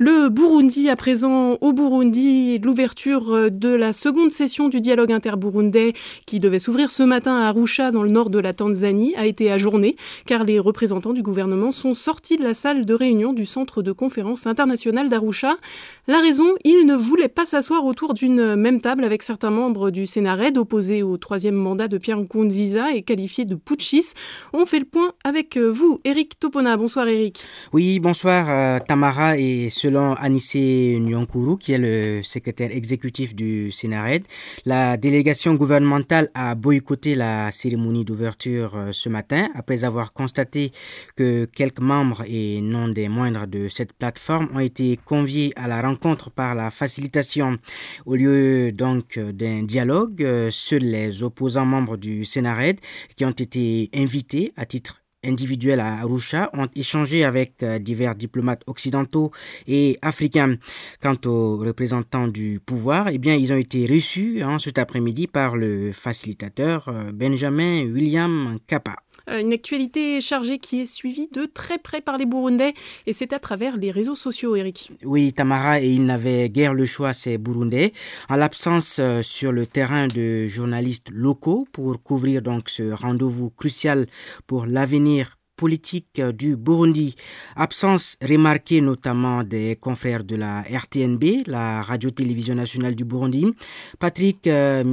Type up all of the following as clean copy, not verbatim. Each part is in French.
Le Burundi, à présent, au Burundi, l'ouverture de la seconde session du dialogue interburundais qui devait s'ouvrir ce matin à Arusha, dans le nord de la Tanzanie, a été ajournée car les représentants du gouvernement sont sortis de la salle de réunion du centre de conférence international d'Arusha. La raison, ils ne voulaient pas s'asseoir autour d'une même table avec certains membres du Sénarède opposés au troisième mandat de Pierre Nkurunziza et qualifiés de putschistes. On fait le point avec vous, Eric Topona. Bonsoir Eric. Oui, bonsoir Tamara, et selon Anissé Nyankuru, qui est le secrétaire exécutif du Sénarède, la délégation gouvernementale a boycotté la cérémonie d'ouverture ce matin après avoir constaté que quelques membres et non des moindres de cette plateforme ont été conviés à la rencontre par la facilitation. Au lieu donc d'un dialogue, seuls les opposants membres du Sénarède qui ont été invités à titre individuels à Arusha ont échangé avec divers diplomates occidentaux et africains. Quant aux représentants du pouvoir, eh bien, ils ont été reçus cet après-midi par le facilitateur Benjamin William Kappa. Une actualité chargée qui est suivie de très près par les Burundais et c'est à travers les réseaux sociaux, Eric. Oui, Tamara, et ils n'avaient guère le choix, ces Burundais, en l'absence sur le terrain de journalistes locaux pour couvrir donc ce rendez-vous crucial pour l'avenir politique du Burundi. Absence remarquée notamment des confrères de la RTNB, la radio-télévision nationale du Burundi. Patrick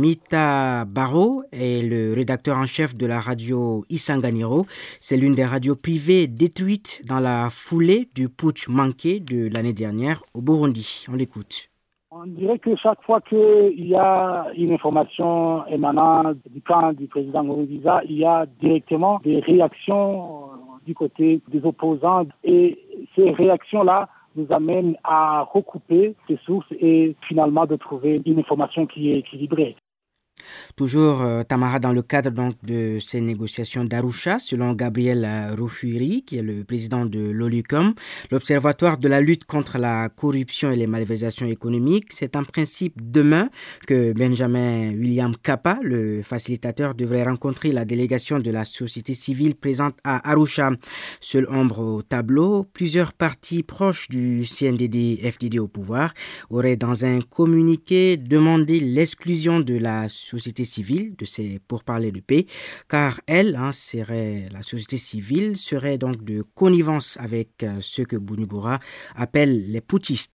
Mitabaro est le rédacteur en chef de la radio Isanganiro. C'est l'une des radios privées détruites dans la foulée du putsch manqué de l'année dernière au Burundi. On l'écoute. On dirait que chaque fois qu'il y a une information émanant du camp du président Nkurunziza, il y a directement des réactions du côté des opposants. Et ces réactions-là nous amènent à recouper ces sources et finalement de trouver une information qui est équilibrée. Toujours Tamara, dans le cadre donc de ces négociations d'Arusha, selon Gabriel Rufiri, qui est le président de l'OLUCOM, l'Observatoire de la lutte contre la corruption et les malversations économiques, c'est en principe demain que Benjamin William Kappa, le facilitateur, devrait rencontrer la délégation de la société civile présente à Arusha. Seule ombre au tableau, plusieurs partis proches du CNDD-FDD au pouvoir auraient dans un communiqué demandé l'exclusion de la société civile de ces pourparlers de paix, car la société civile serait donc de connivence avec ceux que Bujumbura appelle les putschistes.